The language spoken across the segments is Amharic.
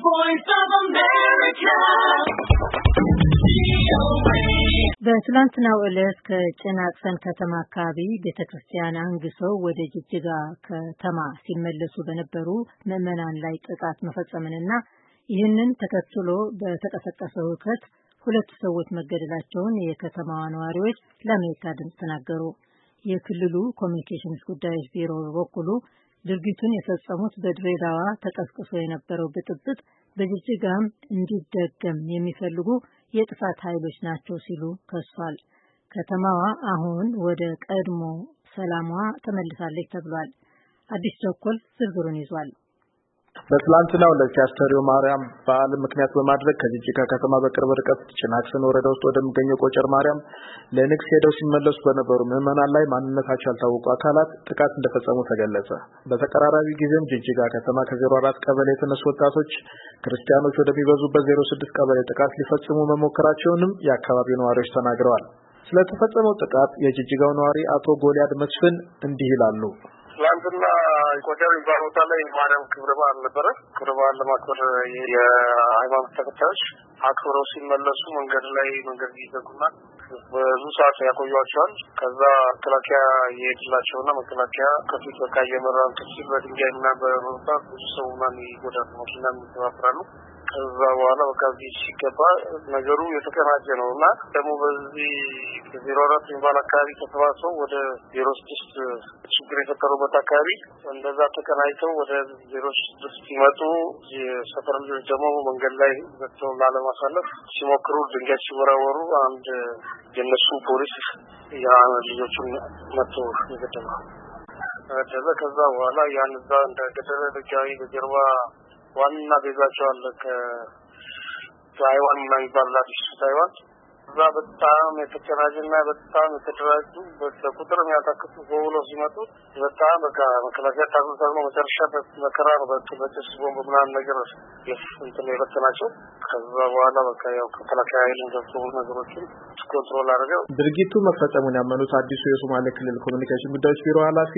voice of America. በትላንትናው ዕለት ከጭናቅሰን ከተማ አካባቢ ቤተክርስቲያን አንግሰው ወደ ጅጅጋ ከተማ ሲመለሱ በነበሩ ምዕመናን ላይ ጥቃት መፈጸምንና ይህንን ተከትሎ በተቀሰቀሰው ሁከት 2 ሰዎች መገደላቸውን የከተማዋ ነዋሪዎች ለአሜሪካ ድምፅ ተናገሩ። የክልሉ ኮሚኒኬሽንስ ጉዳዮች ቢሮ በበኩሉ ድርጊቱን የፈጸሙት በድሬዳዋ ተቀስቅሶ የነበረው ብጥብጥ በጅጅጋም እንዲደገም የሚፈልጉ የጥፋት ኃይሎች ናቸው ሲሉ ከሷል። ከተማዋ አሁን ወደ ቀድሞ ሰላሟ ተመልሳለች ተብሏል። አዲስ ቸኮል ዝርዝሩን ይዟል። በትላንትናው ዕለት የአስተርእዮ ማርያም በዓል ምክንያት በማድረግ ከጅጅጋ ከተማ በቅርብ ርቀት ጭናክሰን ወረዳ ውስጥ ወደሚገኘው ቆጨር ማርያም ለንግስ ሄደው ሲመለሱ በነበሩ ምዕመናን ላይ ማንነታቸው ያልታወቁ አካላት ጥቃት እንደፈጸሙ ተገለጸ። በተቀራራቢ ጊዜም ጅጅጋ ከተማ ከ04 ቀበሌ የተነሱ ወጣቶች ክርስቲያኖች ወደሚበዙበት 06 ቀበሌ ጥቃት ሊፈጽሙ መሞከራቸውንም የአካባቢው ነዋሪዎች ተናግረዋል። ስለተፈጸመው ጥቃት የጅጅጋው ነዋሪ አቶ ጎልያድ መስፍን እንዲህ ይላሉ። ትላንትና ቆጨር ቦታ ላይ ማርያም ክብረ በዓል ነበረ። ክብረ በዓል ለማክበር የሃይማኖት ተከታዮች አክብረው ሲመለሱ መንገድ ይዘጉና ብዙ ሰዓት ያቆዩዋቸዋል። ከዛ መከላከያ የሄድላቸውና መከላከያ ከፊት በቃ የመራን ሲል በድንጋይና በመምታት ብዙ ሰው ይጎዳሉ፣ መኪና ይተባበራሉ። ከዛ በኋላ በቃ ሲገባ ነገሩ የተቀናጀ ነውና ደግሞ በዚህ 04 የሚባል አካባቢ ተሰባስበው ወደ 06 ችግር የፈጠሩበት አካባቢ እንደዛ ተቀናጅተው ወደ 06 ሲመጡ የሰፈር ልጆች ደግሞ መንገድ ላይ ወጥተው ላለማሳለፍ ሲሞክሩ ድንጋይ ሲወራወሩ አንድ የነሱ ፖሊስ ልጆቹን መጥቶ ይገደላል። ከዛ በኋላ ያን እዛ እንደገደለ ድጋሚ በጀርባ ዋና ቤዛቸው አለ ከታይዋን የሚባል አዲስ ታይዋን እዛ በጣም የተጨናጀና በጣም የተደራጁ በቁጥር የሚያታክቱ ጎብሎ ሲመጡ በጣም በቃ መከላከያ ታግሎ መጨረሻ በመከራ ነው በጭስ ቦምብ ምናምን ነገር እንትን የበተናቸው። ከዛ በኋላ በቃ ያው መከላከያ ኃይልን ገብቶ ነገሮችን ኮንትሮል አድርገው ድርጊቱ መፈጸሙን ያመኑት አዲሱ የሶማሌ ክልል ኮሚኒኬሽን ጉዳዮች ቢሮ ኃላፊ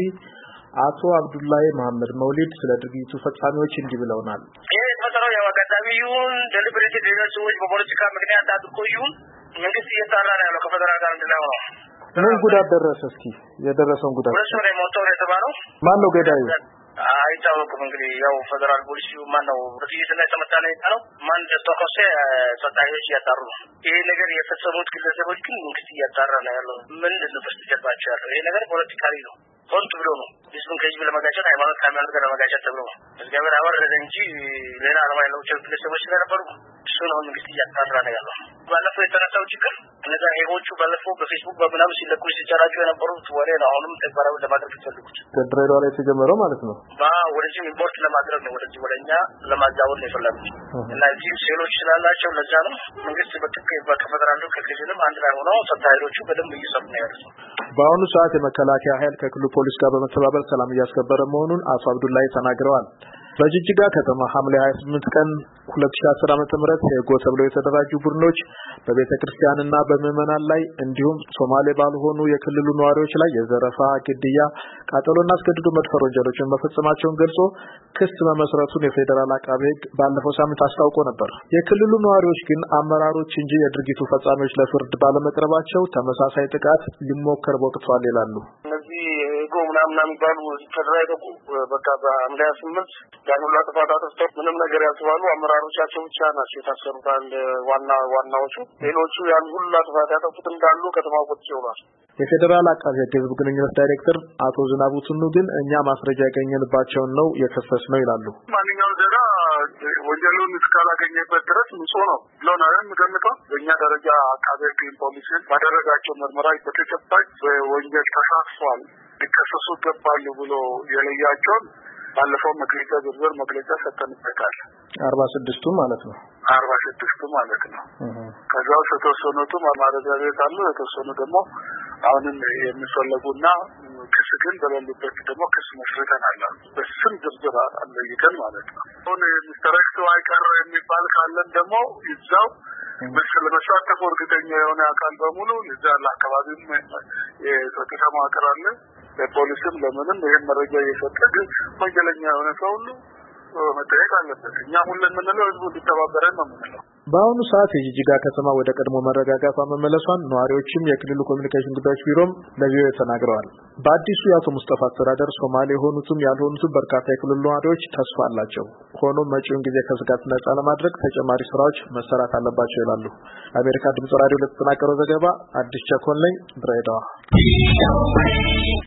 አቶ አብዱላሂ መሐመድ መውሊድ ስለ ድርጊቱ ፈጻሚዎች እንዲህ ብለውናል። የተፈጠረው ያው አጋጣሚውን ደሊብሬት ሰዎች በፖለቲካ ምክንያት አድርጎ ይሁን መንግስት እየጣራ ነው ያለው ከፌደራል ጋር እንደላው ነው። ምን ጉዳት ደረሰ? እስኪ የደረሰውን ጉዳት ወሰነ ሞተር የተባለው ማን ነው ገዳዩ? አይታወቅም። እንግዲህ ያው ፌደራል ፖሊስ ማን ነው በጥይትና የተመታለ ነው ማን ተተኮሰ ተጣሪዎች ያጣሩ ነው። ይሄ ነገር የፈጸሙት ግለሰቦች ግን መንግስት እያጣራ ነው ያለው። ምን እንደተፈጠረባቸው ያለው ይሄ ነገር ፖለቲካሊ ነው። ሆንት ብሎ ነው ህዝቡን ከህዝብ ለማጋጨት ሃይማኖት ከሃይማኖት ጋር ለማጋጨት ተብሎ ነው። እግዚአብሔር አወረደ እንጂ ሌላ ዓላማ የሌላቸው ግለሰቦች ስለነበሩ እሱን አሁን መንግስት እያጣራ ነው ያለው። ባለፈው የተነሳው ችግር እነዛ ሄቦቹ ባለፈው በፌስቡክ በምናምን ሲለቁ ሲጨራጩ የነበሩት ወሬ ነው። አሁንም ተግባራዊ ለማድረግ ይፈልጉት ከድሬዳዋ ላይ የተጀመረው ማለት ነው። ወደዚህ ኢምፖርት ለማድረግ ነው ወደዚህ ወደኛ ለማዛወር ነው የፈለጉት እና እዚህ ሴሎች ስላላቸው ለዛ ነው መንግስት በከፌደራሉ ከክልልም አንድ ላይ ሆነው ተታይሮቹ በደንብ እየሰሩ ነው ያሉት። በአሁኑ ሰዓት የመከላከያ ኃይል ከክልሉ ፖሊስ ጋር በመተባበር ሰላም እያስከበረ መሆኑን አቶ አብዱላሂ ተናግረዋል። በጅጅጋ ከተማ ሐምሌ 28 ቀን 2010 ዓ.ም ሄጎ ተብለው የተደራጁ ቡድኖች በቤተክርስቲያንና በምዕመናን ላይ እንዲሁም ሶማሌ ባልሆኑ የክልሉ ነዋሪዎች ላይ የዘረፋ፣ ግድያ፣ ቃጠሎና አስገድዶ መድፈር ወንጀሎችን መፈጸማቸውን ገልጾ ክስ መመስረቱን የፌደራል አቃቤ ሕግ ባለፈው ሳምንት አስታውቆ ነበር። የክልሉ ነዋሪዎች ግን አመራሮች እንጂ የድርጊቱ ፈጻሚዎች ለፍርድ ባለመቅረባቸው ተመሳሳይ ጥቃት ሊሞከር ወቅቷል ይላሉ። እነዚህ ሄጎ ምናምን የሚባሉ ተደራጅተው በቃ በሐምሌ 28 ያሉላ ተፋታተው ምንም ነገር ያልተባሉ አመራሮቻቸው ብቻ ናቸው የታሰሩት። አንድ ዋናዎቹ ሌሎቹ ያን ሁሉ ተፋታተው እንዳሉ ከተማው ቁጭ ብሏል። የፌደራል አቃቤ ሕግ ህዝብ ግንኙነት ዳይሬክተር አቶ ዝናቡ ቱኑ ግን እኛ ማስረጃ ያገኘንባቸውን ነው የከሰስነው ይላሉ። ማንኛውም ዜጋ ወንጀሉን እስካላገኘበት ድረስ ንጹህ ነው ብለው ነው የሚገምተው። በእኛ ደረጃ አቃቤ ሕግ ፖሊስን ባደረጋቸው ምርመራ በተጨባጭ በወንጀል ተሳትፏል ሊከሰሱ ይገባሉ ብሎ የለያቸውን ባለፈው ዝርዝር መግለጫ ሰጥተንበታል። 46ቱ ማለት ነው 46ቱ ማለት ነው። ከዛው የተወሰኑት ማማረጃ ቤት አሉ፣ የተወሰኑ ደግሞ አሁንም የሚፈለጉና ክስ ግን በሌሉበት ደግሞ ክስ መስርተናል። በስም ዝርዝር አለይተን ማለት ነው። አሁን ሚስተረክቱ አይቀር የሚባል ካለን ደግሞ ይዛው ለመሳተፍ እርግጠኛ የሆነ አካል በሙሉ እዛ ለአካባቢም የጸጥታ መዋቅር አለ፣ ለፖሊስም ለምንም ይሄን መረጃ እየሰጠ ግን ወንጀለኛ የሆነ ሰው ሁሉ መጠየቅ አለበት። እኛ ሁሉም ምንለው ህዝቡ ሊተባበረን ነው የምንለው። በአሁኑ ሰዓት የጂጂጋ ከተማ ወደ ቀድሞ መረጋጋቷ መመለሷን ነዋሪዎችም የክልሉ ኮሚኒኬሽን ጉዳዮች ቢሮም ለቪኦኤ ተናግረዋል። በአዲሱ የአቶ ሙስጠፋ አስተዳደር ሶማሌ የሆኑትም ያልሆኑትም በርካታ የክልሉ ነዋሪዎች ተስፋ አላቸው። ሆኖም መጪውን ጊዜ ከስጋት ነጻ ለማድረግ ተጨማሪ ስራዎች መሰራት አለባቸው ይላሉ። አሜሪካ ድምጽ ራዲዮ ለተጠናቀረው ዘገባ አዲስ ቸኮል ነኝ፣ ድሬዳዋ።